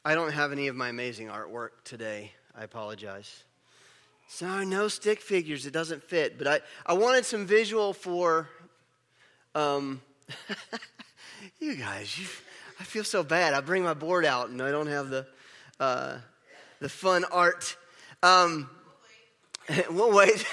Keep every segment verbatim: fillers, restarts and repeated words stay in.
I don't have any of my amazing artwork today. I apologize. Sorry, no stick figures. It doesn't fit. But I, I wanted some visual for, um, you guys. You, I feel so bad. I bring my board out and I don't have the, uh, the fun art. Um, we'll wait.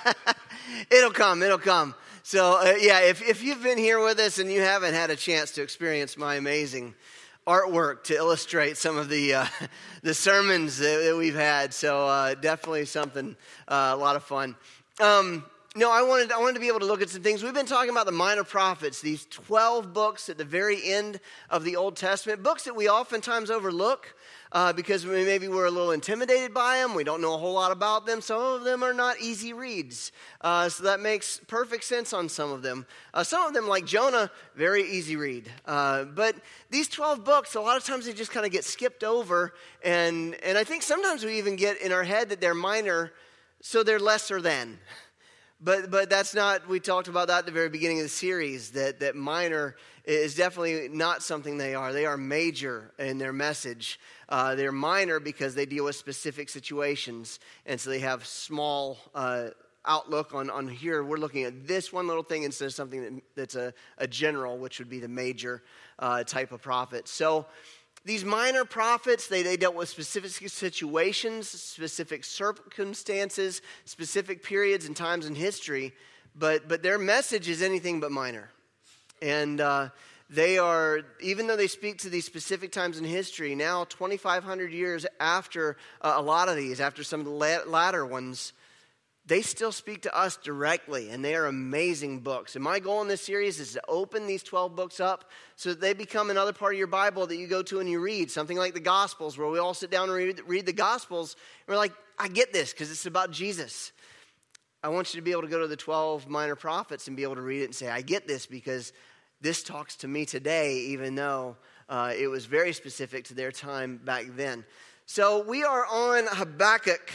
It'll come. It'll come. So uh, yeah, if if you've been here with us and you haven't had a chance to experience my amazing artwork to illustrate some of the uh, the sermons that, that we've had, so uh, definitely something uh, a lot of fun. Um, no, I wanted I wanted to be able to look at some things. We've been talking about the minor prophets, these twelve books at the very end of the Old Testament, books that we oftentimes overlook uh, because we, maybe we're a little intimidated by them. We don't know a whole lot about them. Some of them are not easy reads, uh, so that makes perfect sense on some of them. Uh, some of them, like Jonah, very easy read. Uh, but these twelve books, a lot of times they just kind of get skipped over, and and I think sometimes we even get in our head that they're minor, so they're lesser than. But but that's not, we talked about that at the very beginning of the series, that, that minor is definitely not something they are. They are major in their message. Uh, they're minor because they deal with specific situations, and so they have small uh, outlook on, on here. We're looking at this one little thing instead of something that, that's a, a general, which would be the major uh, type of prophet. So these minor prophets, they, they dealt with specific situations, specific circumstances, specific periods and times in history, but but their message is anything but minor. And uh, they are, even though they speak to these specific times in history, now twenty-five hundred years after uh, a lot of these, after some of the latter ones, they still speak to us directly, and they are amazing books. And my goal in this series is to open these twelve books up so that they become another part of your Bible that you go to and you read. Something like the Gospels, where we all sit down and read, read the Gospels, and we're like, I get this because it's about Jesus. I want you to be able to go to the twelve minor prophets and be able to read it and say, I get this because this talks to me today, even though uh, it was very specific to their time back then. So we are on Habakkuk.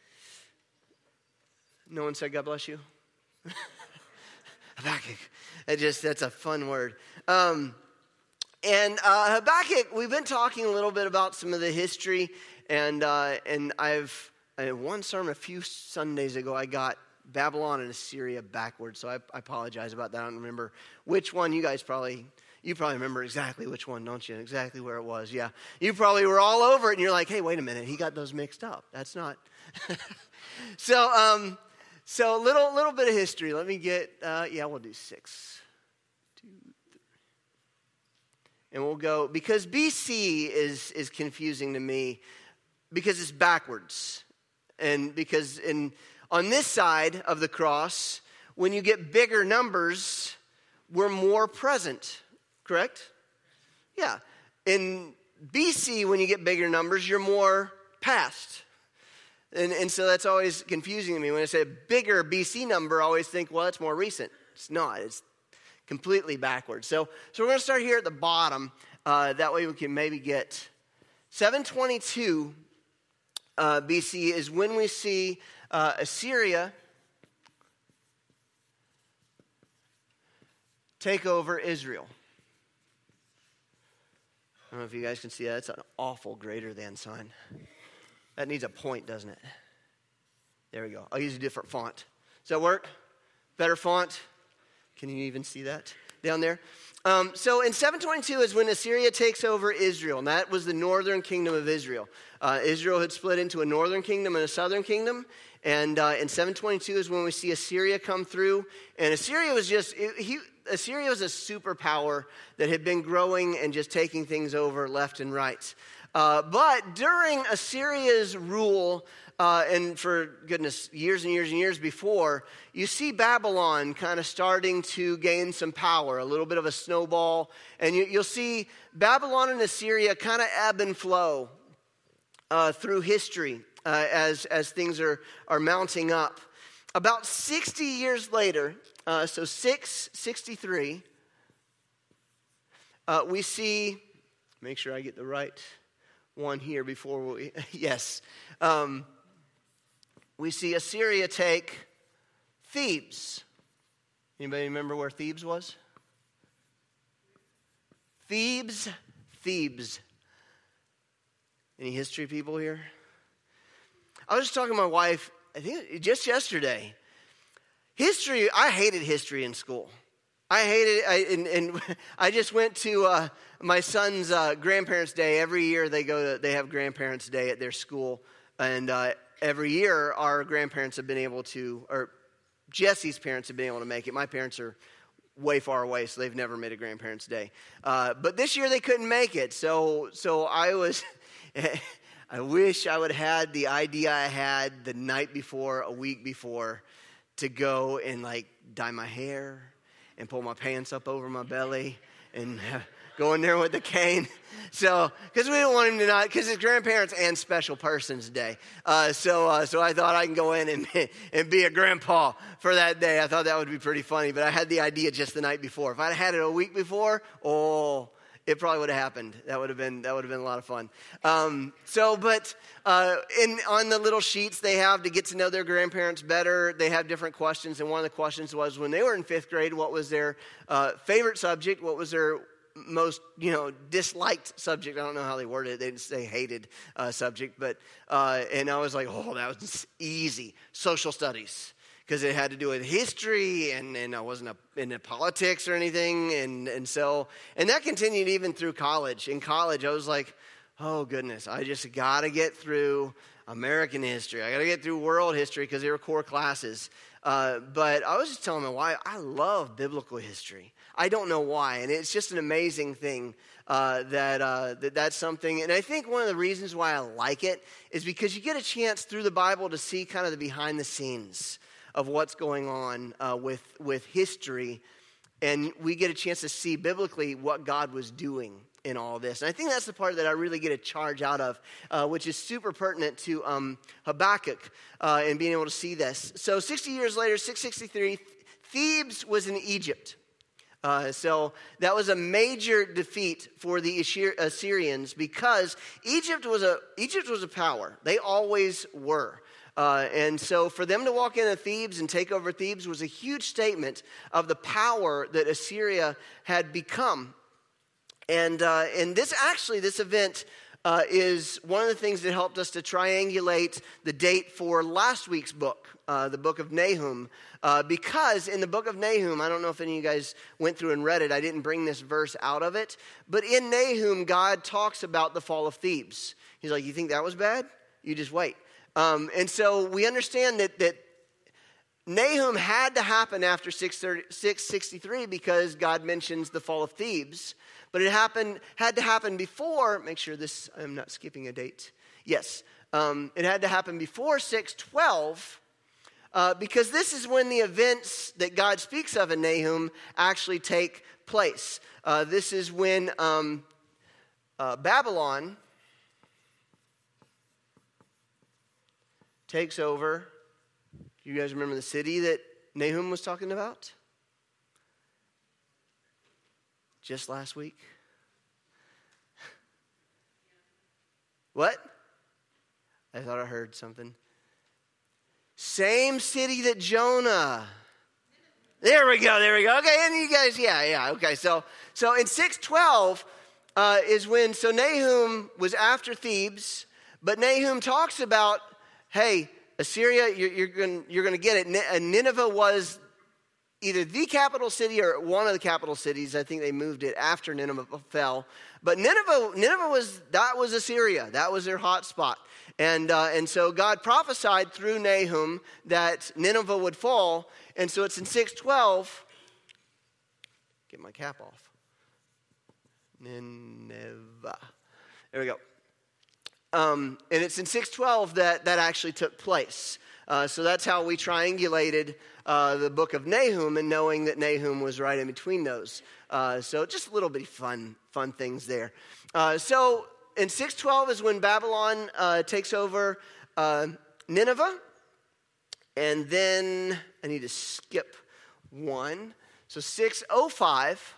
No one said God bless you? Habakkuk. That just, that's a fun word. Um, and uh, Habakkuk, we've been talking a little bit about some of the history. And uh, and I've, in one sermon a few Sundays ago, I got Babylon and Assyria backwards. So I, I apologize about that. I don't remember which one. You guys probably, you probably remember exactly which one, don't you? Exactly where it was. Yeah. You probably were all over it. And you're like, hey, wait a minute. He got those mixed up. That's not. so, um... So a little, little bit of history. Let me get, uh, yeah, we'll do six. Two, three. And we'll go, because B C is, is confusing to me because it's backwards. And because in on this side of the cross, when you get bigger numbers, we're more present, correct? Yeah. In B C, when you get bigger numbers, you're more past. And, and so that's always confusing to me. When I say a bigger B C number, I always think, well, it's more recent. It's not. It's completely backwards. So, so we're going to start here at the bottom. Uh, that way we can maybe get seven twenty-two uh, B C is when we see uh, Assyria take over Israel. I don't know if you guys can see that. It's an awful greater than sign. That needs a point, doesn't it? There we go. I'll use a different font. Does that work? Better font? Can you even see that down there? Um, so in seven twenty-two is when Assyria takes over Israel, and that was the northern kingdom of Israel. Uh, Israel had split into a northern kingdom and a southern kingdom, and uh, in seven twenty-two is when we see Assyria come through. And Assyria was just, it, he, Assyria was a superpower that had been growing and just taking things over left and right. Uh, but during Assyria's rule, uh, and for goodness, years and years and years before, you see Babylon kind of starting to gain some power, a little bit of a snowball. And you, you'll see Babylon and Assyria kind of ebb and flow uh, through history uh, as, as things are, are mounting up. About sixty years later, uh, so six sixty-three, uh, we see, make sure I get the right one here before we, yes. Um, we see Assyria take Thebes. Anybody remember where Thebes was? Thebes, Thebes. Any history people here? I was just talking to my wife, I think just yesterday. History, I hated history in school. I hated it, I, and, and I just went to uh, my son's uh, grandparents' day. Every year they go to, they have grandparents' day at their school, and uh, every year our grandparents have been able to, or Jesse's parents have been able to make it. My parents are way far away, so they've never made a grandparents' day. Uh, but this year they couldn't make it, so so I was. I wish I would have had the idea I had the night before, a week before, to go and like dye my hair and pull my pants up over my belly and go in there with the cane. So, because we don't want him to not, because it's grandparents and special persons day. Uh, so, uh, so I thought I can go in and and be a grandpa for that day. I thought that would be pretty funny, but I had the idea just the night before. If I'd had it a week before, oh, it probably would have happened. That would have been that would have been a lot of fun. Um, so, but uh, in on the little sheets they have to get to know their grandparents better, they have different questions. And one of the questions was, when they were in fifth grade, what was their uh, favorite subject? What was their most, you know, disliked subject? I don't know how they worded it. They didn't say hated uh, subject, but uh, and I was like, oh, that was easy. Social studies. Because it had to do with history, and, and I wasn't a, into politics or anything, and, and so, and that continued even through college. In college, I was like, oh goodness, I just got to get through American history. I got to get through world history because they were core classes. Uh, but I was just telling my wife, I love biblical history. I don't know why, and it's just an amazing thing uh, that, uh, that that's something. And I think one of the reasons why I like it is because you get a chance through the Bible to see kind of the behind the scenes of what's going on uh, with, with history. And we get a chance to see biblically what God was doing in all this. And I think that's the part that I really get a charge out of, uh, which is super pertinent to um, Habakkuk uh, and being able to see this. So sixty years later, six sixty-three, Thebes was in Egypt. Uh, so that was a major defeat for the Assyrians because Egypt was a Egypt was a power. They always were. Uh, and so for them to walk into Thebes and take over Thebes was a huge statement of the power that Assyria had become. And uh, and this actually, this event uh, is one of the things that helped us to triangulate the date for last week's book, uh, the book of Nahum. Uh, because in the book of Nahum, I don't know if any of you guys went through and read it. I didn't bring this verse out of it. But in Nahum, God talks about the fall of Thebes. He's like, you think that was bad? You just wait. Um, and so we understand that, that Nahum had to happen after six sixty-three because God mentions the fall of Thebes. But it happened had to happen before, make sure this, I'm not skipping a date. Yes, um, it had to happen before six twelve uh, because this is when the events that God speaks of in Nahum actually take place. Uh, this is when um, uh, Babylon takes over. You guys remember the city that Nahum was talking about? Just last week. What? I thought I heard something. Same city that Jonah. There we go, there we go. Okay, and you guys, yeah, yeah, okay. So, so in six twelve uh, is when, so Nahum was after Thebes, but Nahum talks about, hey, Assyria, you're, you're going you're going to get it. Nineveh was either the capital city or one of the capital cities. I think they moved it after Nineveh fell. But Nineveh, Nineveh was that was Assyria. That was their hot spot. And uh, and so God prophesied through Nahum that Nineveh would fall. And so it's in six twelve. Get my cap off. Nineveh. There we go. Um, and it's in six twelve that that actually took place. Uh, so that's how we triangulated uh, the book of Nahum, and knowing that Nahum was right in between those. Uh, so just a little bit of fun, fun things there. Uh, so in six twelve is when Babylon uh, takes over uh, Nineveh. And then I need to skip one. So six oh five.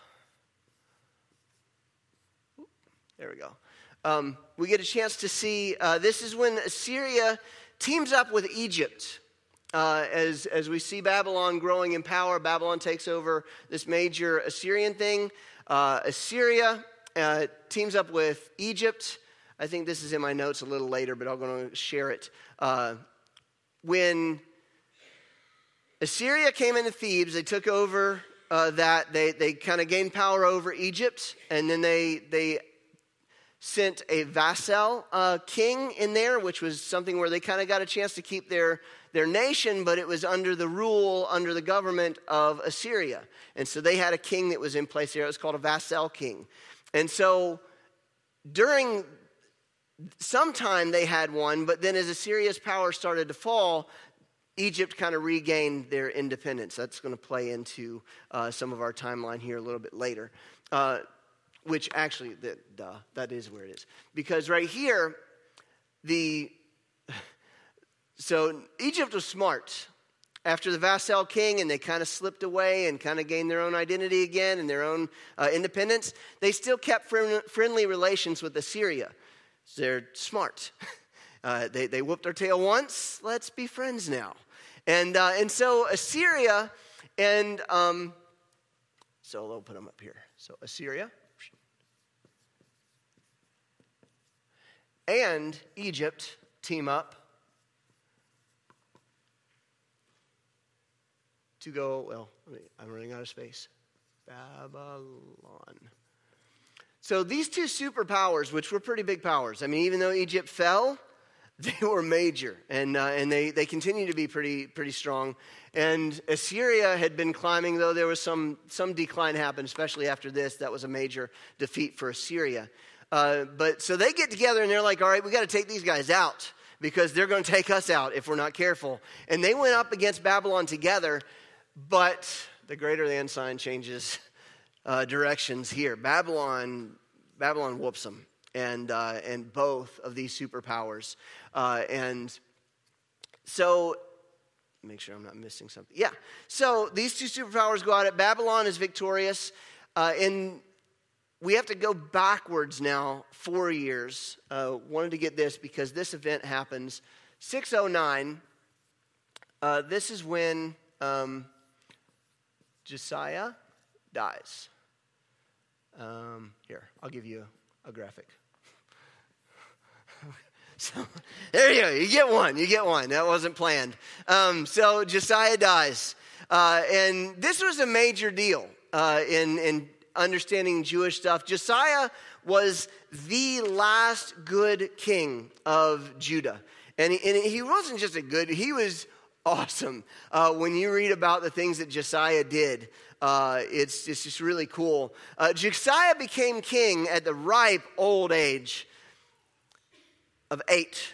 There we go. Um, we get a chance to see, uh, this is when Assyria teams up with Egypt. Uh, as, as we see Babylon growing in power, Babylon takes over this major Assyrian thing. Uh, Assyria uh, teams up with Egypt. I think this is in my notes a little later, but I'm going to share it. Uh, when Assyria came into Thebes, they took over uh, that. They they kind of gained power over Egypt, and then they they sent a vassal uh, king in there, which was something where they kind of got a chance to keep their, their nation, but it was under the rule, under the government of Assyria. And so they had a king that was in place there. It was called a vassal king. And so during some time they had one, but then as Assyria's power started to fall, Egypt kind of regained their independence. That's going to play into uh, some of our timeline here a little bit later. Uh, Which actually, the, duh, that is where it is. Because right here, the so Egypt was smart. After the vassal king, and they kind of slipped away and kind of gained their own identity again and their own uh, independence, they still kept friend, friendly relations with Assyria. So they're smart. Uh, they, they whooped their tail once, let's be friends now. And, uh, and so Assyria, and um, so I'll put them up here. So Assyria and Egypt team up to go, well, I'm running out of space. Babylon. So these two superpowers, which were pretty big powers, I mean, even though Egypt fell, they were major, and uh, and they, they continue to be pretty pretty strong. And Assyria had been climbing, though there was some, some decline happened, especially after this. That was a major defeat for Assyria. Uh, but so they get together and they're like, all right, we got to take these guys out because they're going to take us out if we're not careful. And they went up against Babylon together, but the greater than sign changes uh, directions here. Babylon, Babylon whoops them, and uh, and both of these superpowers. Uh, and so, make sure I'm not missing something. Yeah. So these two superpowers go at it. Babylon is victorious. Uh, in We have to go backwards now four years. Uh, wanted to get this because this event happens six oh nine. Uh, this is when um, Josiah dies. Um, here, I'll give you a, a graphic. So there you go. You get one. You get one. That wasn't planned. Um, so Josiah dies, uh, and this was a major deal uh, in in. understanding Jewish stuff. Josiah was the last good king of Judah. And he, and he wasn't just a good, he was awesome. Uh, when you read about the things that Josiah did, uh, it's, it's just really cool. Uh, Josiah became king at the ripe old age of eight.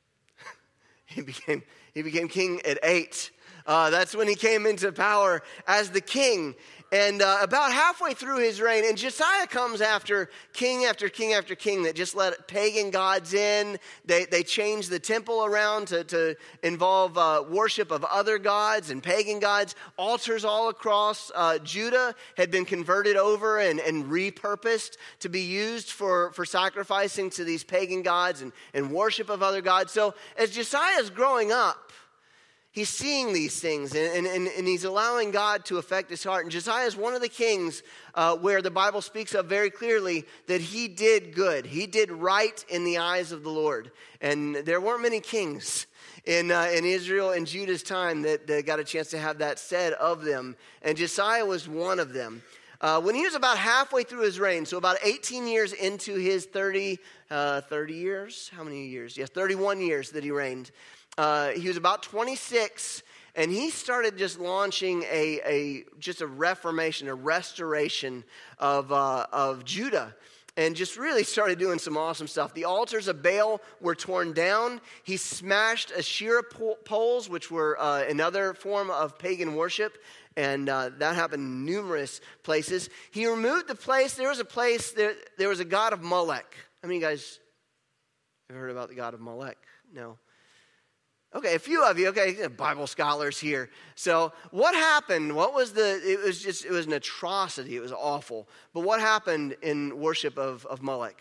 he became he became king at eight. Uh, that's when he came into power as the king. And uh, about halfway through his reign, and Josiah comes after king after king after king that just let pagan gods in. They they changed the temple around to, to involve uh, worship of other gods and pagan gods. Altars all across uh, Judah had been converted over and, and repurposed to be used for, for sacrificing to these pagan gods and, and worship of other gods. So as Josiah is growing up, he's seeing these things, and, and, and he's allowing God to affect his heart. And Josiah is one of the kings uh, where the Bible speaks of very clearly that he did good. He did right in the eyes of the Lord. And there weren't many kings in uh, in Israel and Judah's time that, that got a chance to have that said of them. And Josiah was one of them. Uh, when he was about halfway through his reign, so about eighteen years into his thirty, uh, thirty years? How many years? Yes, thirty-one years that he reigned. Uh, he was about twenty-six, and he started just launching a, a just a reformation, a restoration of uh, of Judah, and just really started doing some awesome stuff. The altars of Baal were torn down. He smashed Asherah poles, which were uh, another form of pagan worship, and uh, that happened in numerous places. He removed the place. There was a place there. There was a god of Molech. How many of you guys have heard about the god of Molech? No. Okay, a few of you, okay, Bible scholars here. So what happened, what was the, it was just, it was an atrocity, it was awful. But what happened in worship of, of Molech?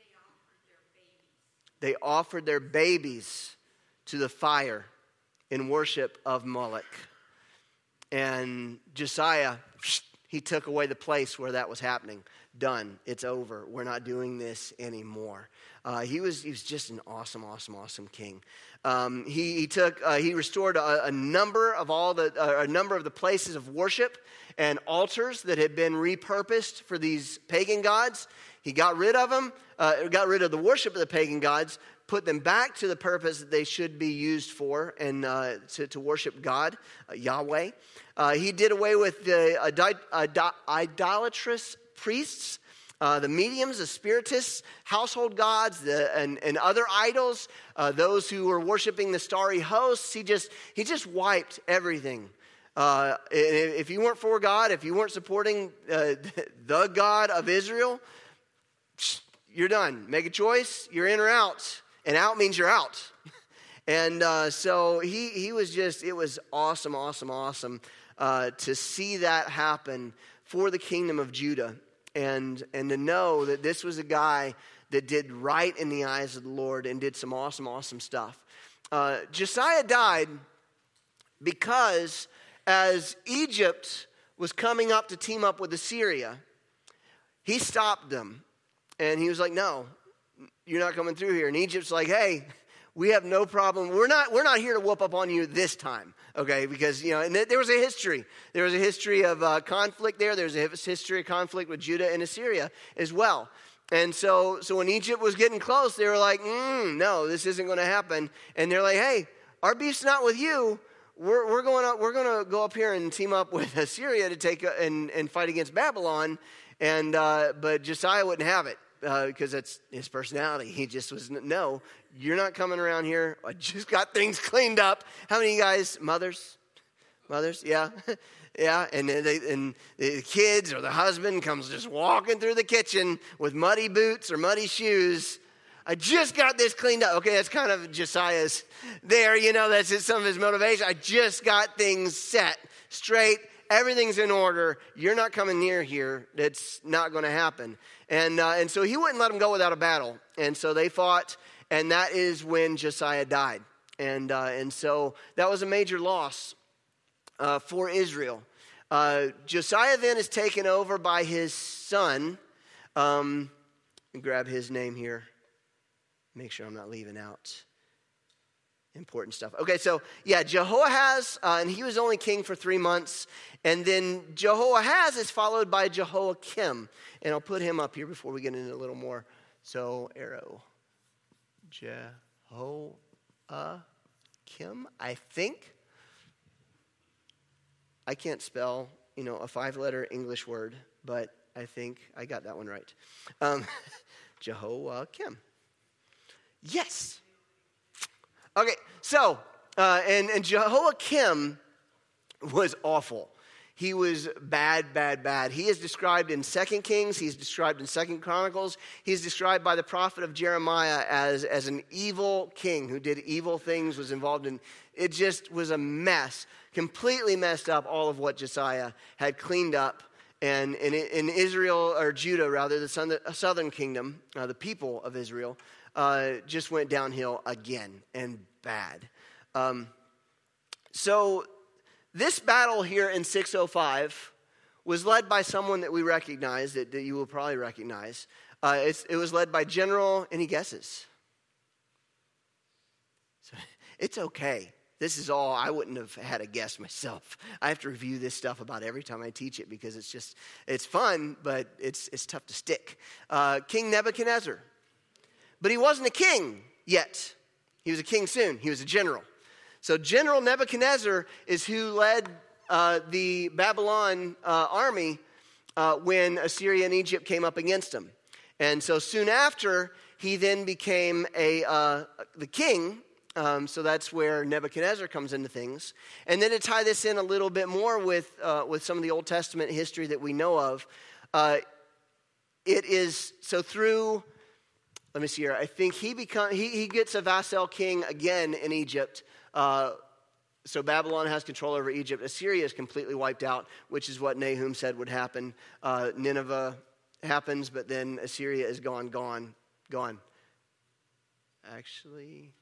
They offered their babies. They offered their babies to the fire in worship of Molech. And Josiah, he took away the place where that was happening. done. It's over. We're not doing this anymore. Uh, he was he was just an awesome, awesome, awesome king. Um, he he took uh, he restored a, a number of all the uh, a number of the places of worship and altars that had been repurposed for these pagan gods. He got rid of them, uh, got rid of the worship of the pagan gods, put them back to the purpose that they should be used for, and uh, to, to worship God, uh, Yahweh. Uh, he did away with the uh, idol- idolatrous priests, uh, the mediums, the spiritists, household gods, the, and, and other idols, uh, those who were worshiping the starry hosts. He just he just wiped everything. Uh, if you weren't for God, if you weren't supporting uh, the God of Israel, you're done. Make a choice, you're in or out. And out means you're out. And uh, so he he was just, it was awesome, awesome, awesome uh, to see that happen for the kingdom of Judah. And, and to know that this was a guy that did right in the eyes of the Lord and did some awesome, awesome stuff. Uh, Josiah died because as Egypt was coming up to team up with Assyria, he stopped them. And he was like, no, you're not coming through here. And Egypt's like, hey, we have no problem. We're not we're not here to whoop up on you this time, okay? Because, you know, and th- there was a history. There was a history of uh, conflict there. There's a history of conflict with Judah and Assyria as well. And so, so when Egypt was getting close, they were like, mm, no, this isn't going to happen. And they're like, hey, our beef's not with you. We're we're going up, we're going to go up here and team up with Assyria to take a, and and fight against Babylon. And uh, but Josiah wouldn't have it. Uh, because that's his personality. He just was, no, you're not coming around here. I just got things cleaned up. How many of you guys, mothers? Mothers, yeah. Yeah, and they, and the kids or the husband comes just walking through the kitchen with muddy boots or muddy shoes. I just got this cleaned up. Okay, that's kind of Josiah's there. You know, that's some of his motivation. I just got things set straight. Everything's in order. You're not coming near here. That's not going to happen. And uh, and so he wouldn't let them go without a battle. And so they fought, and that is when Josiah died. And uh, and so that was a major loss uh, for Israel. Uh, Josiah then is taken over by his son. Um, grab his name here. Make sure I'm not leaving out important stuff. Okay, so yeah, Jehoahaz, uh, and he was only king for three months. And then Jehoahaz is followed by Jehoiakim. And I'll put him up here before we get into a little more. So, arrow. Jehoiakim, I think. I can't spell, you know, a five-letter English word, but I think I got that one right. Um, Jehoiakim. Yes. Okay, so, uh, and, and Jehoiakim was awful. He was bad, bad, bad. He is described in Second Kings. He's described in Second Chronicles. He's described by the prophet of Jeremiah as, as an evil king who did evil things, was involved in, it just was a mess. Completely messed up all of what Josiah had cleaned up. And in Israel, or Judah rather, the southern kingdom, uh, the people of Israel, uh, just went downhill again and bad. Um, so this battle here in six oh five was led by someone that we recognize, that, that you will probably recognize. Uh, it's, it was led by General, any guesses? So, it's okay. This is all, I wouldn't have had a guess myself. I have to review this stuff about every time I teach it because it's just, it's fun, but it's it's tough to stick. Uh, King Nebuchadnezzar. But he wasn't a king yet. He was a king soon. He was a general. So General Nebuchadnezzar is who led uh, the Babylon uh, army uh, when Assyria and Egypt came up against him. And so soon after, he then became a uh, the king. Um, so that's where Nebuchadnezzar comes into things. And then to tie this in a little bit more with uh, with some of the Old Testament history that we know of, uh, it is, so through, let me see here, I think he become he, he gets a vassal king again in Egypt. Uh, so Babylon has control over Egypt. Assyria is completely wiped out, which is what Nahum said would happen. Uh, Nineveh happens, but then Assyria is gone, gone, gone. Actually...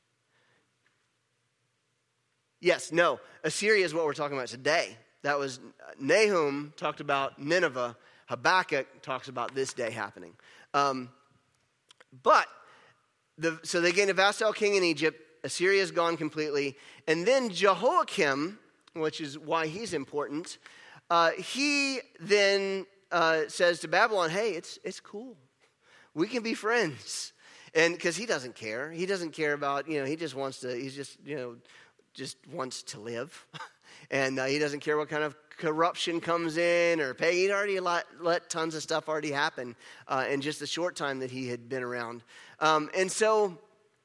Yes, no. Assyria is what we're talking about today. That was, Nahum talked about Nineveh Habakkuk talks about this day happening. Um, but, the, so they gained a vassal king in Egypt. Assyria is gone completely. And then Jehoiakim, which is why he's important, uh, he then uh, says to Babylon, hey, it's it's cool. We can be friends. And because he doesn't care. He doesn't care about, you know, he just wants to, he's just, you know, just wants to live. And uh, he doesn't care what kind of corruption comes in or pay. He'd already let, let tons of stuff already happen uh, in just the short time that he had been around. Um, and so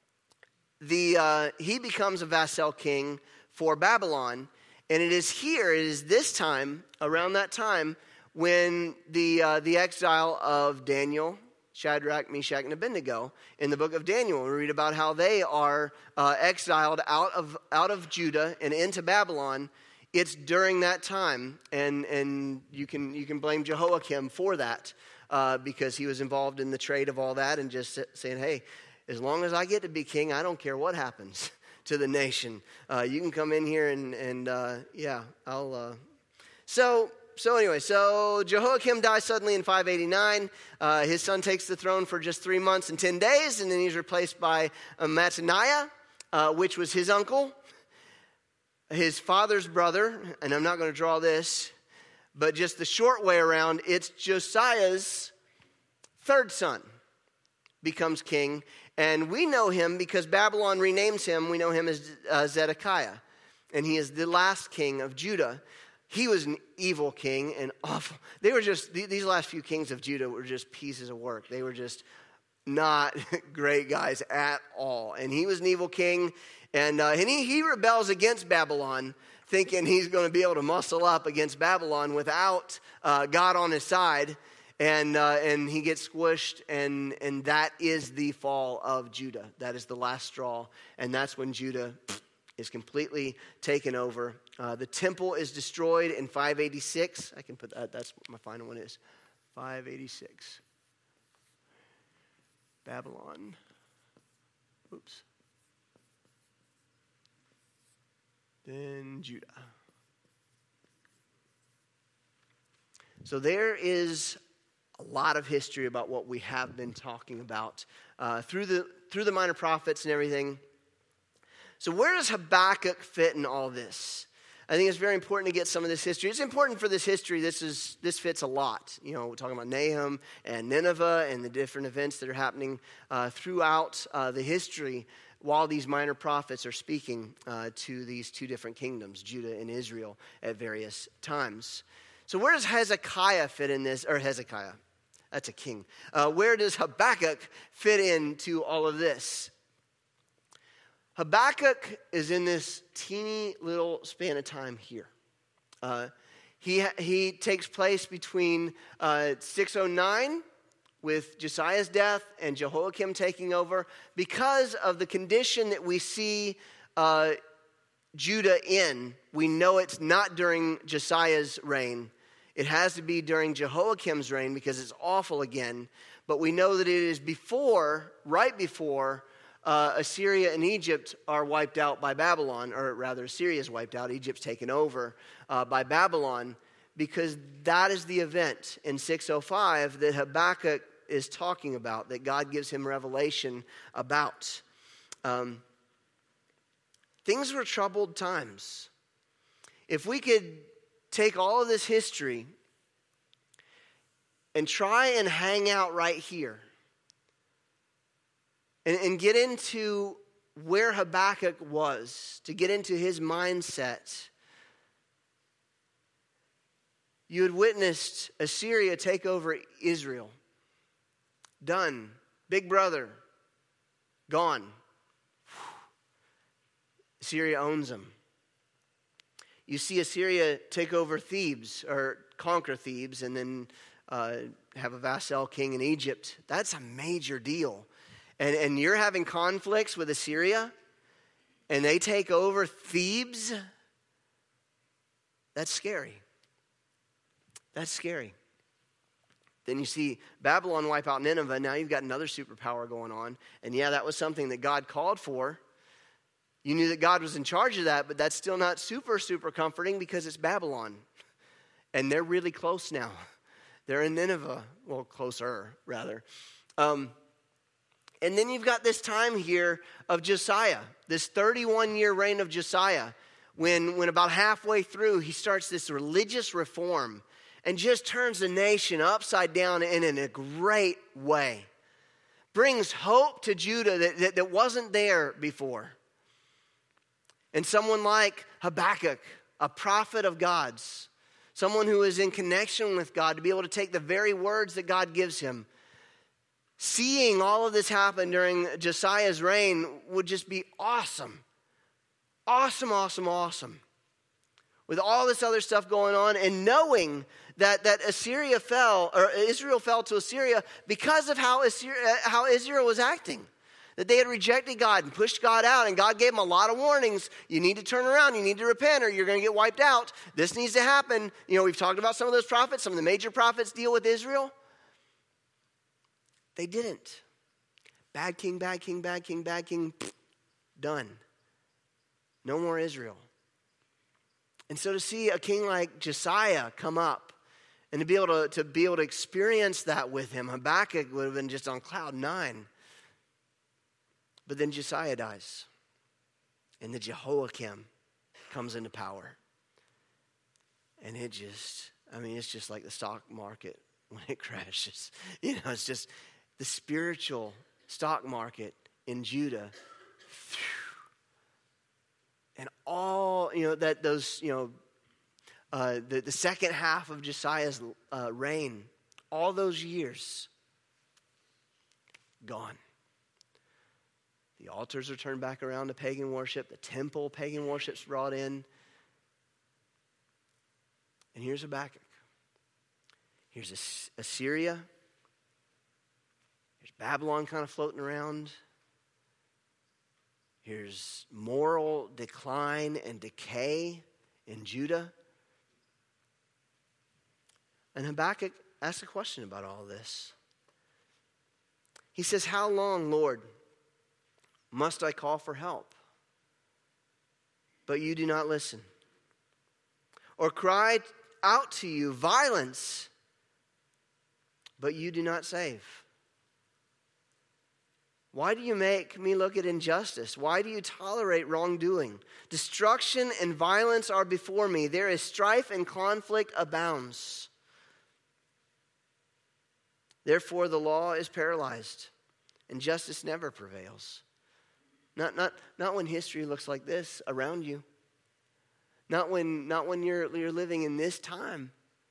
the uh, he becomes a vassal king for Babylon. And it is here, it is this time, around that time, when the uh, the exile of Daniel, Shadrach, Meshach, and Abednego in the book of Daniel. We read about how they are uh, exiled out of out of Judah and into Babylon. It's during that time, and and you can you can blame Jehoiakim for that uh, because he was involved in the trade of all that and just saying, hey, as long as I get to be king, I don't care what happens to the nation. Uh, you can come in here and and uh, yeah, I'll. Uh... So. So anyway, so Jehoiakim dies suddenly in five eighty-nine. Uh, his son takes the throne for just three months and ten days, and then he's replaced by uh, Mattaniah, uh, which was his uncle, his father's brother, and I'm not going to draw this, but just the short way around, it's Josiah's third son becomes king, and we know him because Babylon renames him. We know him as uh, Zedekiah, and he is the last king of Judah. He was an evil king and awful. They were just, these last few kings of Judah were just pieces of work. They were just not great guys at all. And he was an evil king. And, uh, and he, he rebels against Babylon, thinking he's going to be able to muscle up against Babylon without uh, God on his side. And uh, and he gets squished. And, and that is the fall of Judah. That is the last straw. And that's when Judah is completely taken over. Uh, the temple is destroyed in five eighty-six. I can put that, that's what my final one is. five eighty-six. Babylon. Oops. Then Judah. So there is a lot of history about what we have been talking about uh, through the through the minor prophets and everything. So where does Habakkuk fit in all this? I think it's very important to get some of this history. It's important for this history. This is this fits a lot. You know, we're talking about Nahum and Nineveh and the different events that are happening uh, throughout uh, the history while these minor prophets are speaking uh, to these two different kingdoms, Judah and Israel, at various times. So where does Hezekiah fit in this? Or Hezekiah, that's a king. Uh, where does Habakkuk fit into all of this? Habakkuk is in this teeny little span of time here. Uh, he he takes place between uh, six oh nine with Josiah's death and Jehoiakim taking over because of the condition that we see uh, Judah in. We know it's not during Josiah's reign. It has to be during Jehoiakim's reign because it's awful again. But we know that it is before, right before, Uh, Assyria and Egypt are wiped out by Babylon, or rather Assyria is wiped out, Egypt's taken over uh, by Babylon, because that is the event in six oh five that Habakkuk is talking about, that God gives him revelation about. Um, things were troubled times. If we could take all of this history and try and hang out right here, And, and get into where Habakkuk was, to get into his mindset. You had witnessed Assyria take over Israel. Done. Big brother. Gone. Assyria owns them. You see Assyria take over Thebes, or conquer Thebes, and then uh, have a vassal king in Egypt. That's a major deal. And, and you're having conflicts with Assyria, and they take over Thebes. That's scary. That's scary. Then you see Babylon wipe out Nineveh. Now you've got another superpower going on. And yeah, that was something that God called for. You knew that God was in charge of that, but that's still not super, super comforting because it's Babylon. And they're really close now. They're in Nineveh, well, closer, rather. Um, and then you've got this time here of Josiah, this thirty-one-year reign of Josiah, when, when about halfway through, he starts this religious reform and just turns the nation upside down and in a great way. Brings hope to Judah that, that, that wasn't there before. And someone like Habakkuk, a prophet of God's, someone who is in connection with God, to be able to take the very words that God gives him, seeing all of this happen during Josiah's reign would just be awesome. Awesome, awesome, awesome. With all this other stuff going on, and knowing that, that Assyria fell, or Israel fell to Assyria because of how, Assyria, how Israel was acting. That they had rejected God and pushed God out, and God gave them a lot of warnings. You need to turn around, you need to repent, or you're going to get wiped out. This needs to happen. You know, we've talked about some of those prophets. Some of the major prophets deal with Israel. They didn't. Bad king, bad king, bad king, bad king. Done. No more Israel. And so to see a king like Josiah come up and to be able to, to be able to experience that with him, Habakkuk would have been just on cloud nine. But then Josiah dies, and the Jehoiakim comes into power. And it just, I mean, it's just like the stock market when it crashes. You know, it's just the spiritual stock market in Judah. And all, you know, that those, you know, uh, the, the second half of Josiah's uh, reign, all those years, gone. The altars are turned back around to pagan worship. The temple, pagan worship's brought in. And here's Habakkuk. Here's Assyria. Here's Babylon kind of floating around. Here's moral decline and decay in Judah. And Habakkuk asks a question about all this. He says, "How long, Lord, must I call for help? But you do not listen. Or cry out to you violence, but you do not save. Why do you make me look at injustice? Why do you tolerate wrongdoing? Destruction and violence are before me. There is strife and conflict abounds. Therefore the law is paralyzed, and justice never prevails." Not, not, not when history looks like this around you. Not when, not when you're, you're living in this time.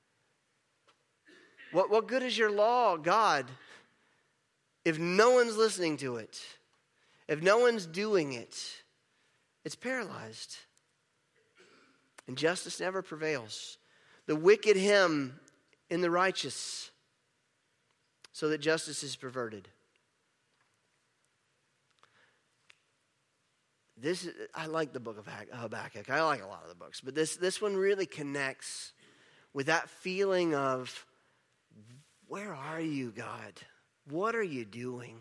What, what good is your law, God, if no one's listening to it? If no one's doing it? It's paralyzed. And justice never prevails. The wicked hem in the righteous, so that justice is perverted. This is, I like the book of Habakkuk. I like a lot of the books. But this, this one really connects with that feeling of, where are you, God? What are you doing?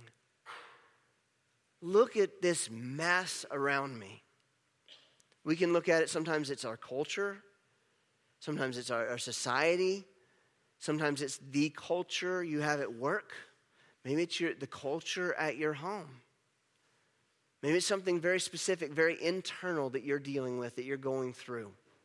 Look at this mess around me. We can look at it, sometimes it's our culture. Sometimes it's our, our society. Sometimes it's the culture you have at work. Maybe it's your, the culture at your home. Maybe it's something very specific, very internal that you're dealing with, that you're going through.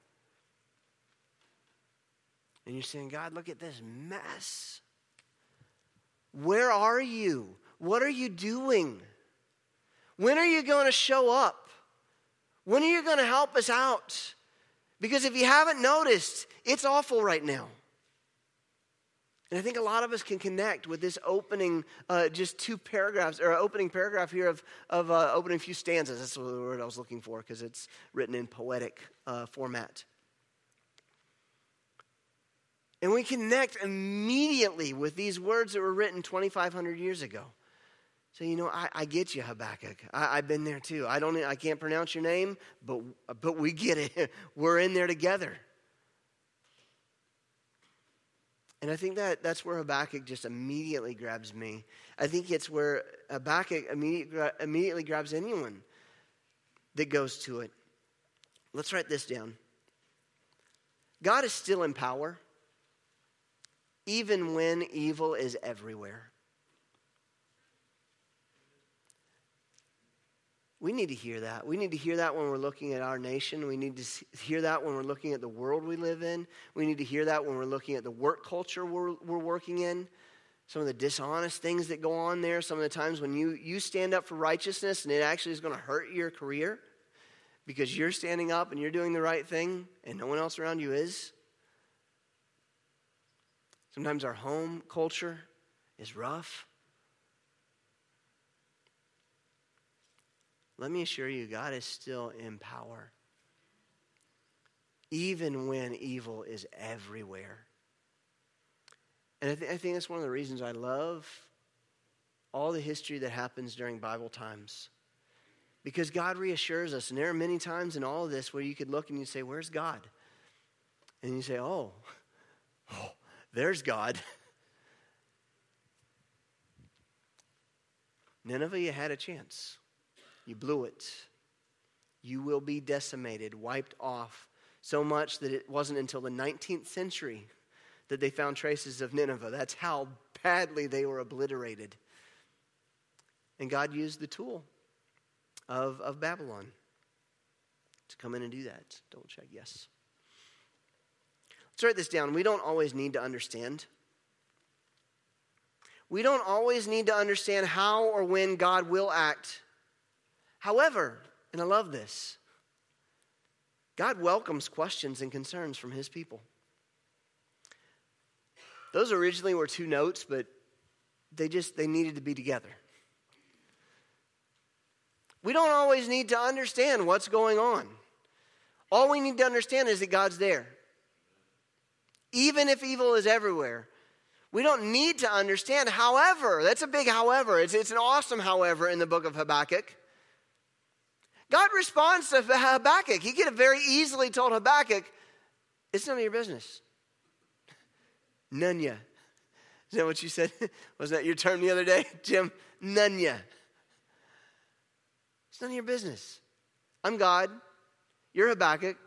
And you're saying, God, look at this mess. Where are you? What are you doing? When are you going to show up? When are you going to help us out? Because if you haven't noticed, it's awful right now. And I think a lot of us can connect with this opening, uh, just two paragraphs, or opening paragraph here of, of uh, opening few stanzas. That's the word I was looking for, because it's written in poetic uh, format. And we connect immediately with these words that were written twenty-five hundred years ago. So, you know, I, I get you, Habakkuk. I, I've been there too. I don't, I can't pronounce your name, but but we get it. We're in there together. And I think that that's where Habakkuk just immediately grabs me. I think it's where Habakkuk immediately, immediately grabs anyone that goes to it. Let's write this down. God is still in power. even when evil is everywhere. We need to hear that. We need to hear that when we're looking at our nation. We need to hear that when we're looking at the world we live in. We need to hear that when we're looking at the work culture we're, we're working in. Some of the dishonest things that go on there. Some of the times when you, you stand up for righteousness and it actually is going to hurt your career because you're standing up and you're doing the right thing and no one else around you is. Sometimes our home culture is rough. Let me assure you, God is still in power. Even when evil is everywhere. And I, th- I think that's one of the reasons I love all the history that happens during Bible times. Because God reassures us. And there are many times in all of this where you could look and you say, where's God? And you say, oh, oh there's God. Nineveh, you had a chance. You blew it. You will be decimated, wiped off, so much that it wasn't until the nineteenth century that they found traces of Nineveh. That's how badly they were obliterated. And God used the tool of, of Babylon to come in and do that. Double check, yes. Let's write this down. We don't always need to understand. We don't always need to understand how or when God will act. However, and I love this, God welcomes questions and concerns from his people. Those originally were two notes, but they just, they needed to be together. We don't always need to understand what's going on. All we need to understand is that God's there. Even if evil is everywhere. We don't need to understand. However, that's a big however. It's, it's an awesome however in the book of Habakkuk. God responds to Habakkuk. He could have very easily told Habakkuk, it's none of your business. None ya. Is that what you said? Wasn't that your term the other day, Jim? None ya. It's none of your business. I'm God. You're Habakkuk.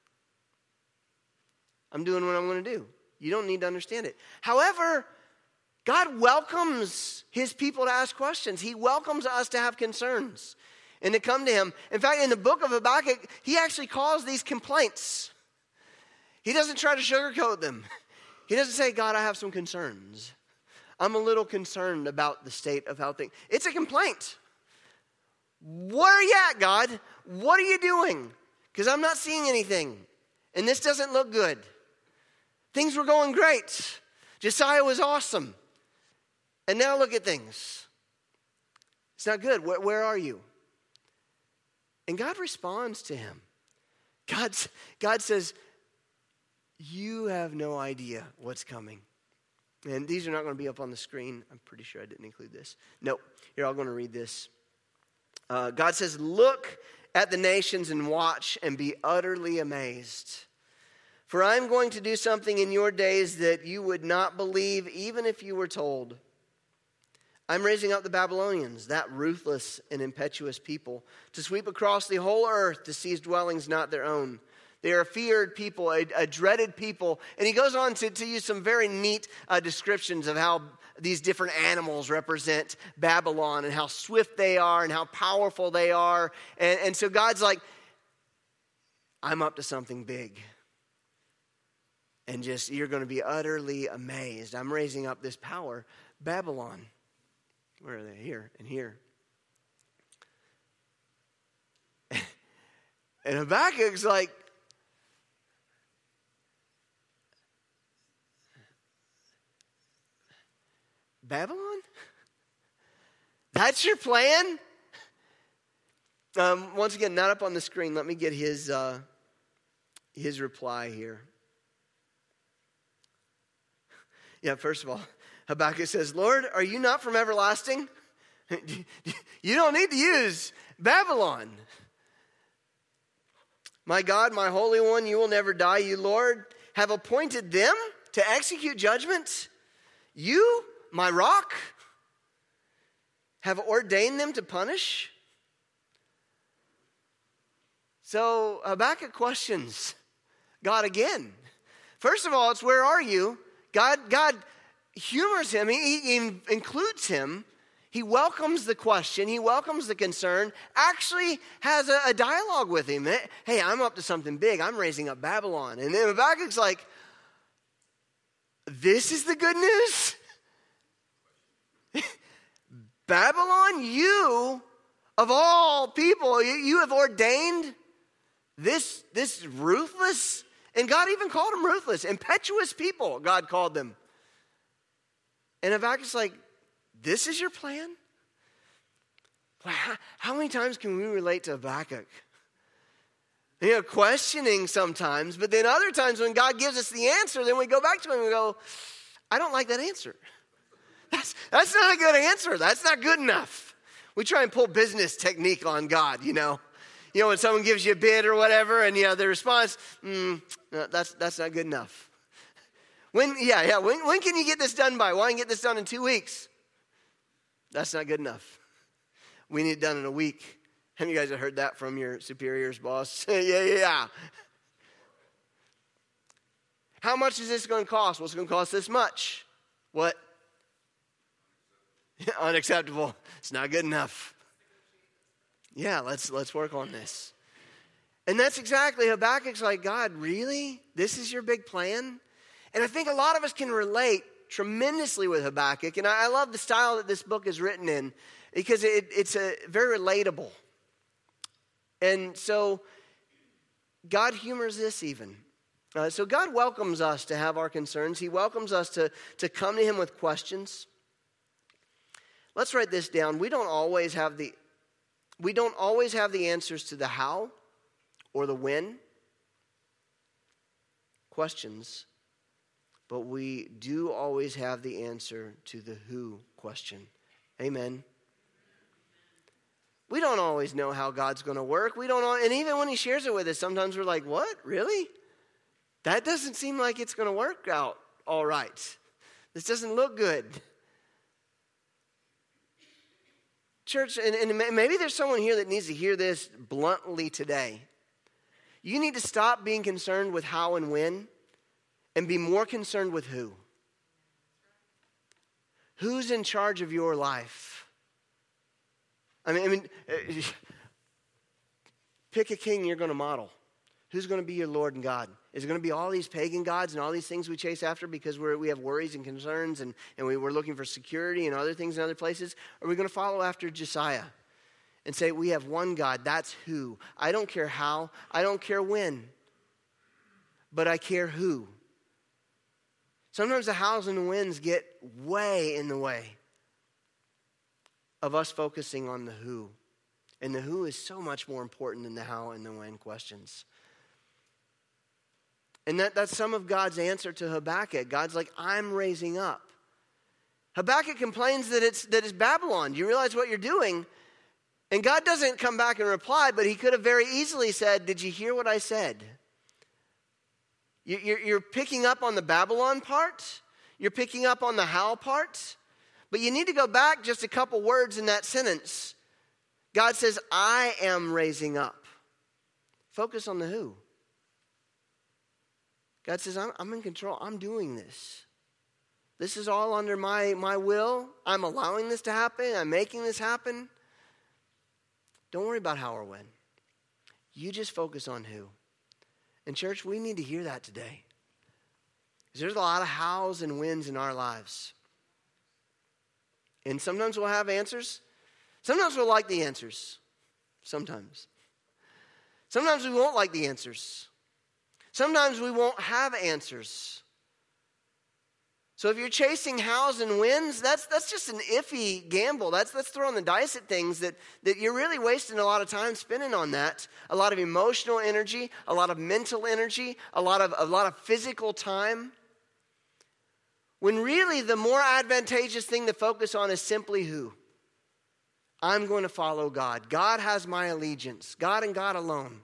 I'm doing what I'm going to do. You don't need to understand it. However, God welcomes his people to ask questions. He welcomes us to have concerns and to come to him. In fact, in the book of Habakkuk, he actually calls these complaints. He doesn't try to sugarcoat them. He doesn't say, God, I have some concerns. I'm a little concerned about the state of how things. It's a complaint. Where are you at, God? What are you doing? Because I'm not seeing anything. And this doesn't look good. Things were going great. Josiah was awesome. And now look at things. It's not good. Where, where are you? And God responds to him. God, God says, you have no idea what's coming. And these are not going to be up on the screen. I'm pretty sure I didn't include this. Nope. You're all going to read this. Uh, God says, look at the nations and watch and be utterly amazed. For I'm going to do something in your days that you would not believe even if you were told. I'm raising up the Babylonians, that ruthless and impetuous people, to sweep across the whole earth to seize dwellings not their own. They are a feared people, a, a dreaded people. And he goes on to, to use some very neat uh, descriptions of how these different animals represent Babylon and how swift they are and how powerful they are. And, and so God's like, I'm up to something big. And just, you're going to be utterly amazed. I'm raising up this power, Babylon. Where are they? Here and here. And Habakkuk's like, Babylon? That's your plan? Um, once again, not up on the screen. Let me get his uh, his reply here. Yeah, first of all, Habakkuk says, Lord, are you not from everlasting? You don't need to use Babylon. My God, my Holy One, you will never die. You, Lord, have appointed them to execute judgment. You, my rock, have ordained them to punish. So Habakkuk questions God again. First of all, it's where are you? God, God humors him. He, he includes him. He welcomes the question. He welcomes the concern. Actually has a, a dialogue with him. Hey, I'm up to something big. I'm raising up Babylon. And then Habakkuk's like, this is the good news? Babylon, you, of all people, you, you have ordained this, this ruthless, and God even called them ruthless, impetuous people, God called them. And Habakkuk's like, this is your plan? Wow, how, how many times can we relate to Habakkuk? You know, questioning sometimes, but then other times when God gives us the answer, then we go back to him and we go, I don't like that answer. That's, that's not a good answer. That's not good enough. We try and pull business technique on God, you know. You know, when someone gives you a bid or whatever, and, you know, the response, mm, no, that's that's not good enough. When, yeah, yeah, when, when can you get this done by? Well, I can get this done in two weeks. That's not good enough. We need it done in a week. How many of you guys have heard that from your superiors, boss? yeah, yeah, yeah. How much is this going to cost? Well, it's going to cost this much. What? Unacceptable. It's not good enough. Yeah, let's let's work on this. And that's exactly, Habakkuk's like, God, really? This is your big plan? And I think a lot of us can relate tremendously with Habakkuk. And I, I love the style that this book is written in because it, it's a very relatable. And so God humors this even. Uh, so God welcomes us to have our concerns. He welcomes us to, to come to him with questions. Let's write this down. We don't always have the we don't always have the answers to the how or the when questions, but we do always have the answer to the who question. Amen. We don't always know how God's going to work. We don't know, and even when he shares it with us, sometimes we're like, what? Really? That doesn't seem like it's going to work out all right. This doesn't look good. Church, and, and maybe there's someone here that needs to hear this bluntly today. You need to stop being concerned with how and when and be more concerned with who. Who's in charge of your life? I mean, I mean pick a king you're going to model. Who's going to be your Lord and God? Is it going to be all these pagan gods and all these things we chase after because we're, we have worries and concerns and, and we, we're looking for security and other things in other places? Or are we going to follow after Josiah and say we have one God, that's who? I don't care how, I don't care when, but I care who. Sometimes the hows and the whens get way in the way of us focusing on the who. And the who is so much more important than the how and the when questions. And that, that's some of God's answer to Habakkuk. God's like, I'm raising up. Habakkuk complains that it's that it's Babylon. Do you realize what you're doing? And God doesn't come back and reply, but he could have very easily said, did you hear what I said? You, you're, you're picking up on the Babylon part. You're picking up on the how part. But you need to go back just a couple words in that sentence. God says, I am raising up. Focus on the who. God says, I'm, I'm in control. I'm doing this. This is all under my, my will. I'm allowing this to happen. I'm making this happen. Don't worry about how or when. You just focus on who. And church, we need to hear that today. Because there's a lot of hows and whens in our lives. And sometimes we'll have answers. Sometimes we'll like the answers. Sometimes. Sometimes we won't like the answers. Sometimes we won't have answers. So if you're chasing hows and wins, that's that's just an iffy gamble. That's that's throwing the dice at things that, that you're really wasting a lot of time spending on that. A lot of emotional energy, a lot of mental energy, a lot of a lot of physical time. When really the more advantageous thing to focus on is simply who. I'm going to follow God. God has my allegiance. God and God alone.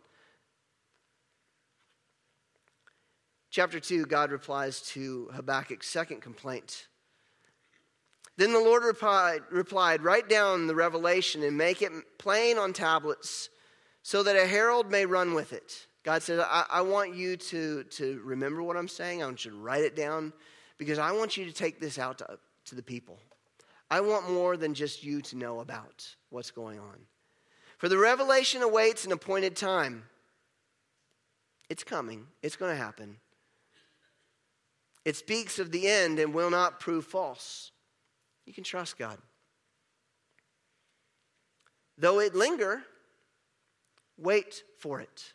Chapter two, God replies to Habakkuk's second complaint. Then the Lord replied, replied, write down the revelation and make it plain on tablets so that a herald may run with it. God said, I, I want you to, to remember what I'm saying. I want you to write it down because I want you to take this out to, to the people. I want more than just you to know about what's going on. For the revelation awaits an appointed time. It's coming. It's going to happen. It speaks of the end and will not prove false. You can trust God. Though it linger, wait for it.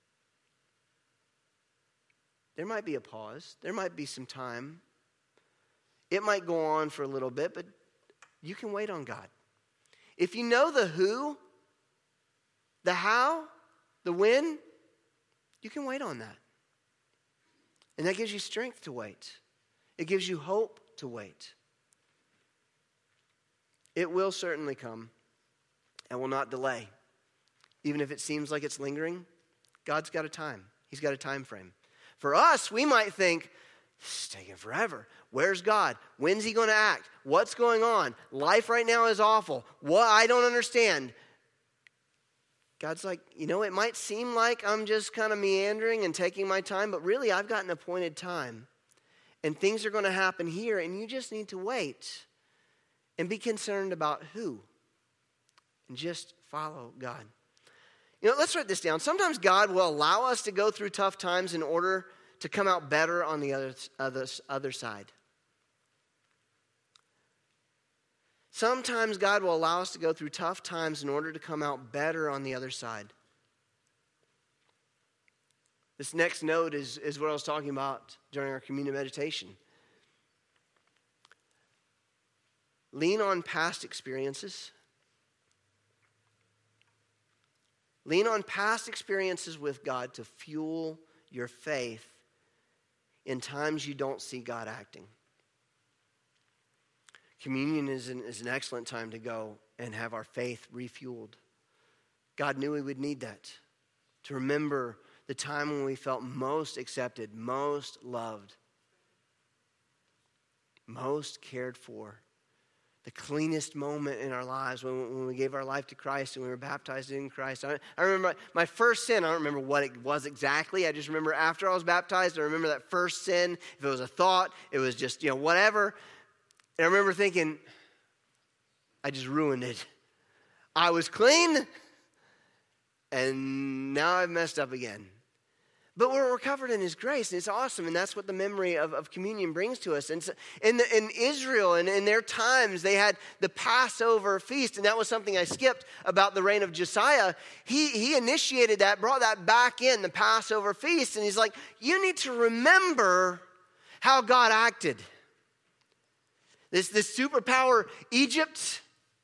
There might be a pause. There might be some time. It might go on for a little bit, but you can wait on God. If you know the who, the how, the when, you can wait on that. And that gives you strength to wait. It gives you hope to wait. It will certainly come and will not delay. Even if it seems like it's lingering, God's got a time. He's got a time frame. For us, we might think, this is taking forever. Where's God? When's he going to act? What's going on? Life right now is awful. What? I don't understand. God's like, you know, it might seem like I'm just kind of meandering and taking my time, but really I've got an appointed time. And things are going to happen here, and you just need to wait and be concerned about who. And just follow God. You know, let's write this down. Sometimes God will allow us to go through tough times in order to come out better on the other, other, other side. Sometimes God will allow us to go through tough times in order to come out better on the other side. This next note is, is what I was talking about during our communion meditation. Lean on past experiences. Lean on past experiences with God to fuel your faith in times you don't see God acting. Communion is an, is an excellent time to go and have our faith refueled. God knew we would need that. To remember the time when we felt most accepted, most loved, most cared for. The cleanest moment in our lives when, when we gave our life to Christ and we were baptized in Christ. I, I remember my first sin. I don't remember what it was exactly. I just remember after I was baptized, I remember that first sin. If it was a thought, it was just, you know, whatever. And I remember thinking, I just ruined it. I was clean, and now I've messed up again. But we're, we're covered in his grace, and it's awesome, and that's what the memory of, of communion brings to us. And so in, the, in Israel and in their times, they had the Passover feast, and that was something I skipped about the reign of Josiah. He, he initiated that, brought that back in, the Passover feast, and he's like, you need to remember how God acted. This, this superpower, Egypt,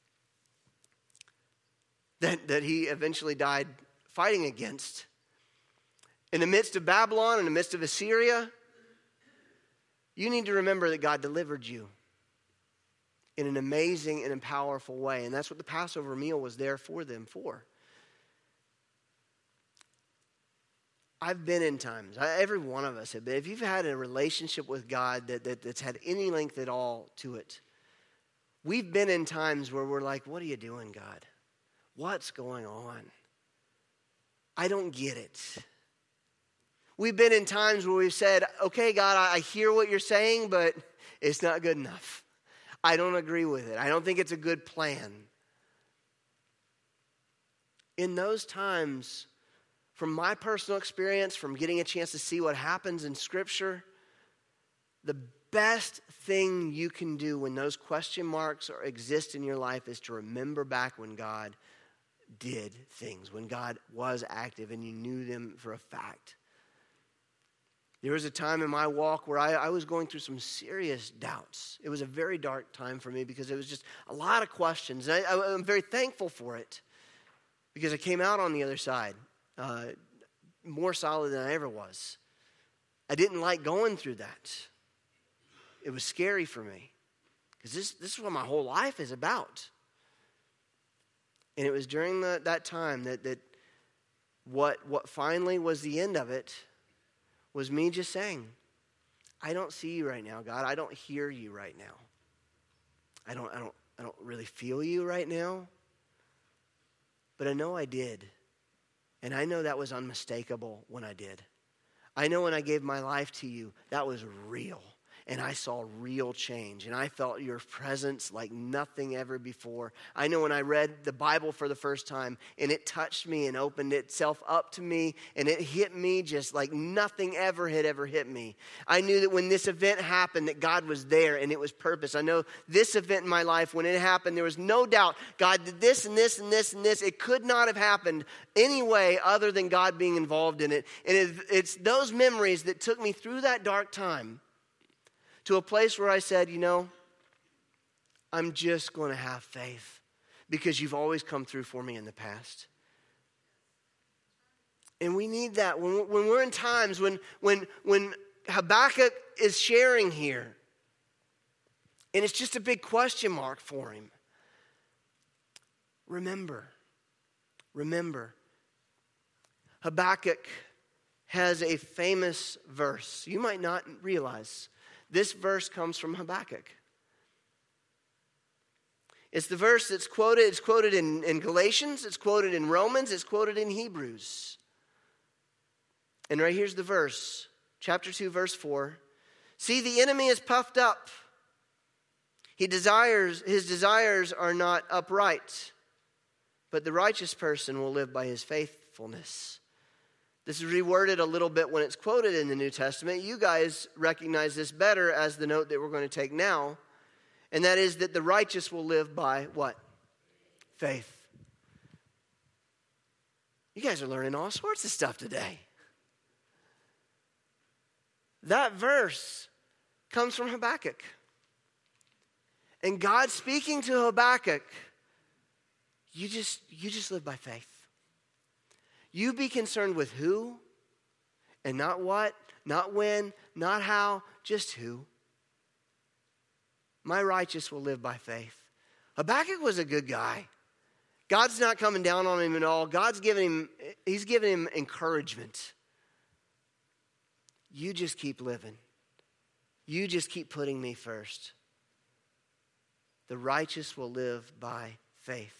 that, that he eventually died fighting against. In the midst of Babylon, in the midst of Assyria, you need to remember that God delivered you in an amazing and a powerful way. And that's what the Passover meal was there for them for. I've been in times, I, every one of us have been. If you've had a relationship with God that, that that's had any length at all to it, we've been in times where we're like, what are you doing, God? What's going on? I don't get it. We've been in times where we've said, okay, God, I hear what you're saying, but it's not good enough. I don't agree with it. I don't think it's a good plan. In those times, from my personal experience, from getting a chance to see what happens in Scripture, the best thing you can do when those question marks are, exist in your life is to remember back when God did things, when God was active and you knew them for a fact. There was a time in my walk where I, I was going through some serious doubts. It was a very dark time for me because it was just a lot of questions. And I, I, I'm very thankful for it because I came out on the other side uh, more solid than I ever was. I didn't like going through that. It was scary for me because this, this is what my whole life is about. And it was during the, that time that, that what, what finally was the end of it was me just saying, I don't see you right now, God. I don't hear you right now. I don't, I don't, I don't really feel you right now. But I know I did. And I know that was unmistakable when I did. I know when I gave my life to you, that was real. and I saw real change, and I felt your presence like nothing ever before. I know when I read the Bible for the first time, and it touched me and opened itself up to me, and it hit me just like nothing ever had ever hit me. I knew that when this event happened, that God was there, and it was purpose. I know this event in my life, when it happened, there was no doubt God did this and this and this and this. It could not have happened any way other than God being involved in it. And it, it's those memories that took me through that dark time to a place where I said, you know, I'm just going to have faith because you've always come through for me in the past. And we need that when, when we're in times when, when, when Habakkuk is sharing here, and it's just a big question mark for him. Remember, remember, Habakkuk has a famous verse. You might not realize this verse comes from Habakkuk. It's the verse that's quoted. It's quoted in, in Galatians. It's quoted in Romans. It's quoted in Hebrews. And right here's the verse. Chapter two, verse four. See, the enemy is puffed up. He desires, his desires are not upright, but the righteous person will live by his faithfulness. This is reworded a little bit when it's quoted in the New Testament. You guys recognize this better as the note that we're going to take now. And that is that the righteous will live by what? Faith. You guys are learning all sorts of stuff today. That verse comes from Habakkuk. And God speaking to Habakkuk, you just, you just live by faith. You be concerned with who and not what, not when, not how, just who. My righteous will live by faith. Habakkuk was a good guy. God's not coming down on him at all. God's giving him, he's giving him encouragement. You just keep living. You just keep putting me first. The righteous will live by faith.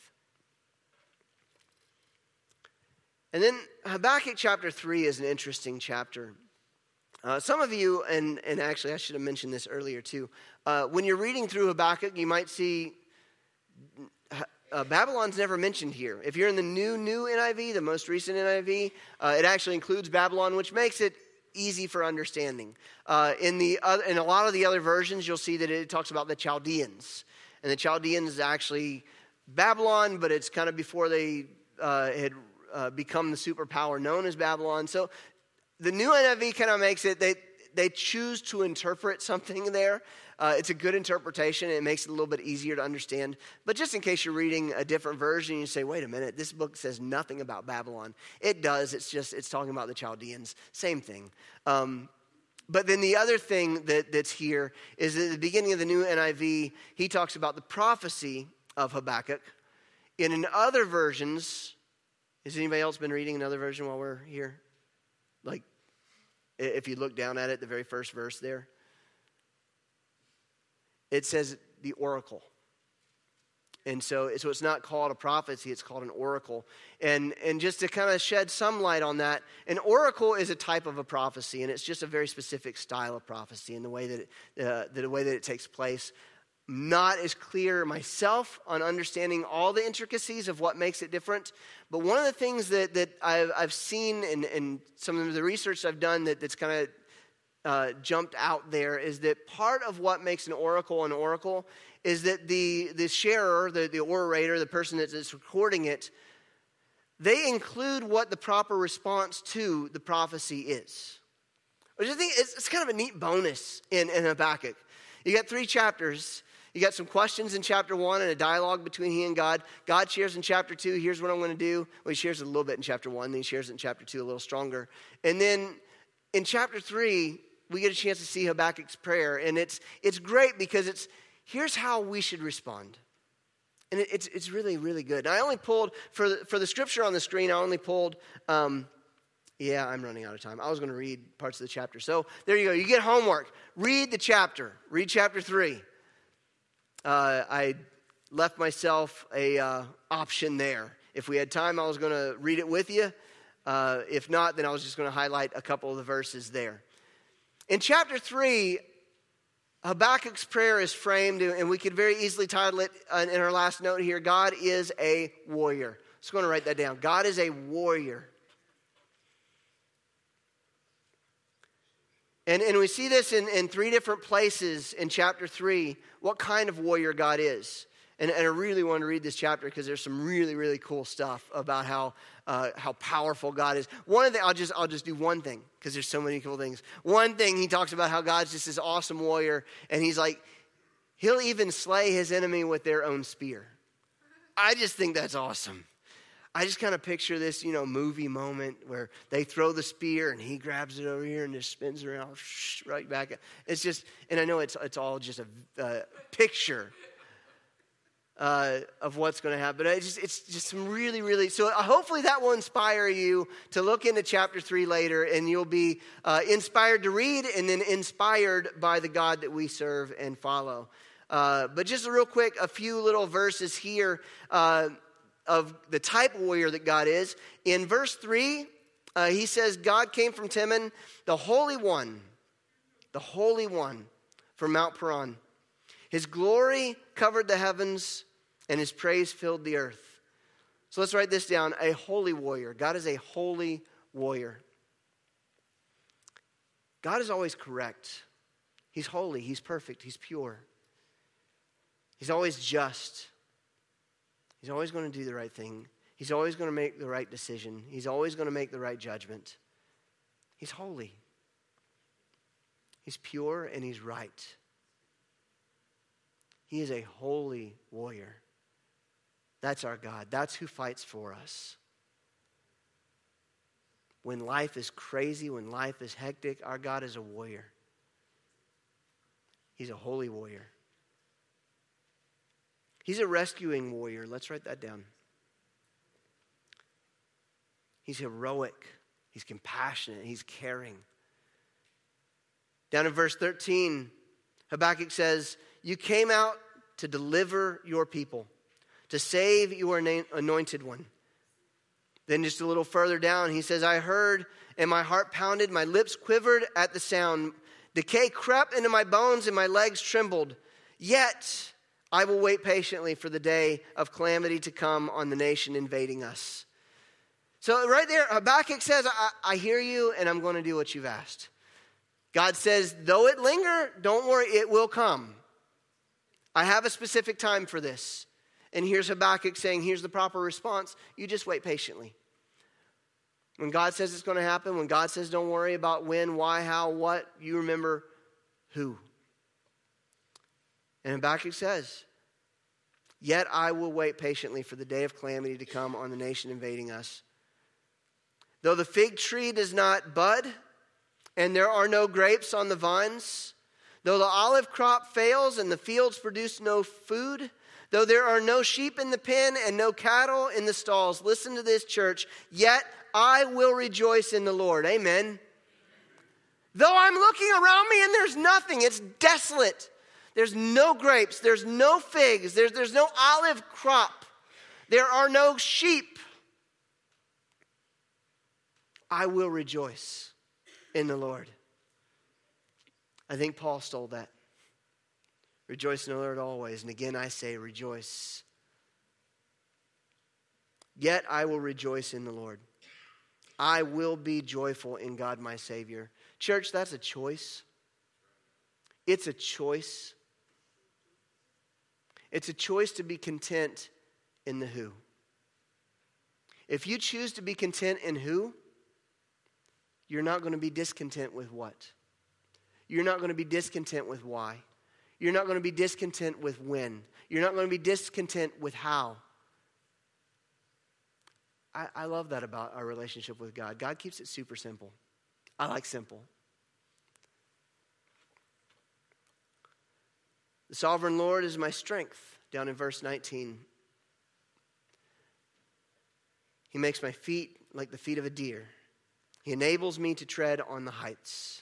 And then Habakkuk chapter three is an interesting chapter. Uh, some of you, and, and actually I should have mentioned this earlier too, uh, when you're reading through Habakkuk, you might see uh, Babylon's never mentioned here. If you're in the new, new N I V, the most recent N I V, uh, it actually includes Babylon, which makes it easy for understanding. Uh, in, the, uh, in a lot of the other versions, you'll see that it talks about the Chaldeans. And the Chaldeans is actually Babylon, but it's kind of before they uh, had Uh, become the superpower known as Babylon. So the new N I V kind of makes it, they, they choose to interpret something there. Uh, it's a good interpretation. It makes it a little bit easier to understand. But just in case you're reading a different version, you say, wait a minute, this book says nothing about Babylon. It does. It's just, it's talking about the Chaldeans. Same thing. Um, but then the other thing that, that's here is at the beginning of the new N I V, he talks about the prophecy of Habakkuk. And in other versions, has anybody else been reading another version while we're here? Like, if you look down at it, the very first verse there, it says the oracle. And so, so it's not called a prophecy, it's called an oracle. And, and just to kind of shed some light on that, an oracle is a type of a prophecy, and it's just a very specific style of prophecy in the way that it, uh, the way that it takes place. Not as clear myself on understanding all the intricacies of what makes it different. But one of the things that, that I've, I've seen in, in some of the research I've done that, that's kind of uh, jumped out there is that part of what makes an oracle an oracle is that the, the sharer, the, the orator, the person that's, that's recording it, they include what the proper response to the prophecy is. Which I think it's, it's kind of a neat bonus in, in Habakkuk. You got three chapters. You got some questions in chapter one and a dialogue between he and God. God shares in chapter two, here's what I'm going to do. Well, he shares it a little bit in chapter one, then he shares it in chapter two a little stronger. And then in chapter three, we get a chance to see Habakkuk's prayer. And it's it's great because it's, here's how we should respond. And it, it's it's really, really good. And I only pulled, for the, for the scripture on the screen, I only pulled, um, yeah, I'm running out of time. I was going to read parts of the chapter. So there you go. You get homework. Read the chapter. Read chapter three. Uh, I left myself a uh, option there. If we had time, I was going to read it with you. Uh, if not, then I was just going to highlight a couple of the verses there. In chapter three, Habakkuk's prayer is framed, and we could very easily title it in our last note here, God is a warrior. So I'm going to write that down. God is a warrior. And, and we see this in, in three different places in chapter three, what kind of warrior God is. And, and I really want to read this chapter because there's some really, really cool stuff about how uh, how powerful God is. One of the, I'll just I'll just do one thing because there's so many cool things. One thing, he talks about how God's just this awesome warrior, and he's like, he'll even slay his enemy with their own spear. I just think that's awesome. I just kind of picture this, you know, movie moment where they throw the spear and he grabs it over here and just spins around right back. It's just, and I know it's it's all just a uh, picture uh, of what's going to happen. But it's just, it's just some really, really, so hopefully that will inspire you to look into chapter three later, and you'll be uh, inspired to read and then inspired by the God that we serve and follow. Uh, but just real quick, a few little verses here uh, of the type of warrior that God is. In verse three, uh, he says, God came from Teman, the Holy One, the Holy One from Mount Paran. His glory covered the heavens, and his praise filled the earth. So let's write this down, a holy warrior. God is a holy warrior. God is always correct. He's holy, he's perfect, he's pure. He's always just. He's always going to do the right thing. He's always going to make the right decision. He's always going to make the right judgment. He's holy. He's pure and he's right. He is a holy warrior. That's our God. That's who fights for us. When life is crazy, when life is hectic, our God is a warrior. He's a holy warrior. He's a rescuing warrior. Let's write that down. He's heroic. He's compassionate. He's caring. Down in verse thirteen, Habakkuk says, you came out to deliver your people, to save your anointed one. Then just a little further down, he says, I heard and my heart pounded, my lips quivered at the sound. Decay crept into my bones and my legs trembled. Yet I will wait patiently for the day of calamity to come on the nation invading us. So right there, Habakkuk says, I, I hear you and I'm going to do what you've asked. God says, though it linger, don't worry, it will come. I have a specific time for this. And here's Habakkuk saying, here's the proper response. You just wait patiently. When God says it's going to happen, when God says don't worry about when, why, how, what, you remember who. And Habakkuk says, yet I will wait patiently for the day of calamity to come on the nation invading us. Though the fig tree does not bud, and there are no grapes on the vines, though the olive crop fails and the fields produce no food, though there are no sheep in the pen and no cattle in the stalls, listen to this, church, yet I will rejoice in the Lord. Amen. Though I'm looking around me and there's nothing, it's desolate. There's no grapes, there's no figs, there's, there's no olive crop, there are no sheep. I will rejoice in the Lord. I think Paul stole that. Rejoice in the Lord always. And again I say rejoice. Yet I will rejoice in the Lord. I will be joyful in God my Savior. Church, that's a choice. It's a choice. It's a choice to be content in the who. If you choose to be content in who, you're not going to be discontent with what. You're not going to be discontent with why. You're not going to be discontent with when. You're not going to be discontent with how. I, I love that about our relationship with God. God keeps it super simple. I like simple. The sovereign Lord is my strength, down in verse nineteen. He makes my feet like the feet of a deer. He enables me to tread on the heights.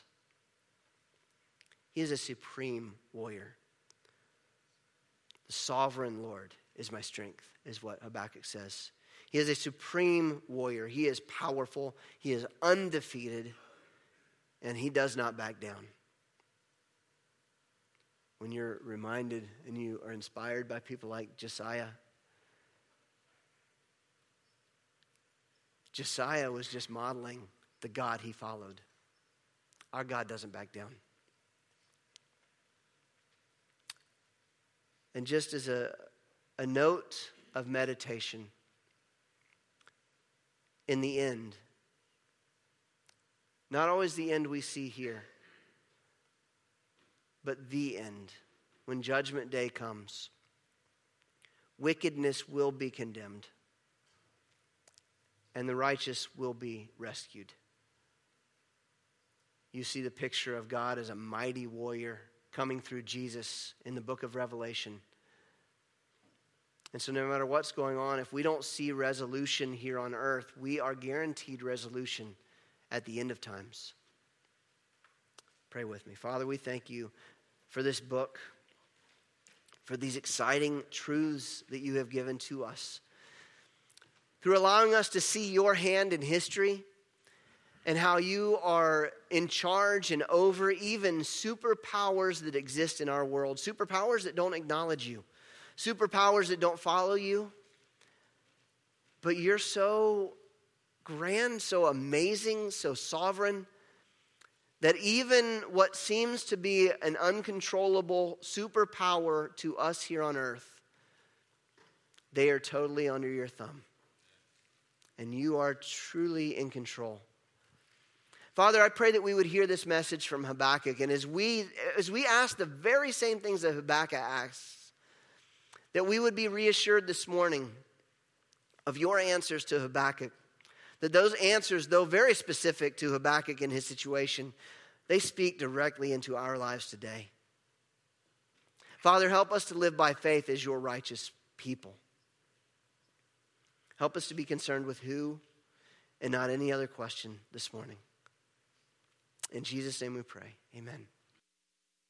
He is a supreme warrior. The sovereign Lord is my strength, is what Habakkuk says. He is a supreme warrior. He is powerful. He is undefeated. And he does not back down. when you're reminded and you are inspired by people like Josiah. Josiah was just modeling the God he followed. Our God doesn't back down. And just as a, a note of meditation, in the end, not always the end we see here, but the end, when judgment day comes, wickedness will be condemned, and the righteous will be rescued. You see the picture of God as a mighty warrior coming through Jesus in the book of Revelation. And so no matter what's going on, if we don't see resolution here on earth, we are guaranteed resolution at the end of times. Pray with me. Father, we thank you for this book, for these exciting truths that you have given to us, through allowing us to see your hand in history and how you are in charge and over even superpowers that exist in our world, superpowers that don't acknowledge you, superpowers that don't follow you. But you're so grand, so amazing, so sovereign, that even what seems to be an uncontrollable superpower to us here on earth, they are totally under your thumb. And you are truly in control. Father, I pray that we would hear this message from Habakkuk. And as we, as we ask the very same things that Habakkuk asks, that we would be reassured this morning of your answers to Habakkuk. That those answers, though very specific to Habakkuk and his situation, they speak directly into our lives today. Father, help us to live by faith as your righteous people. Help us to be concerned with who and not any other question this morning. In Jesus' name we pray. Amen.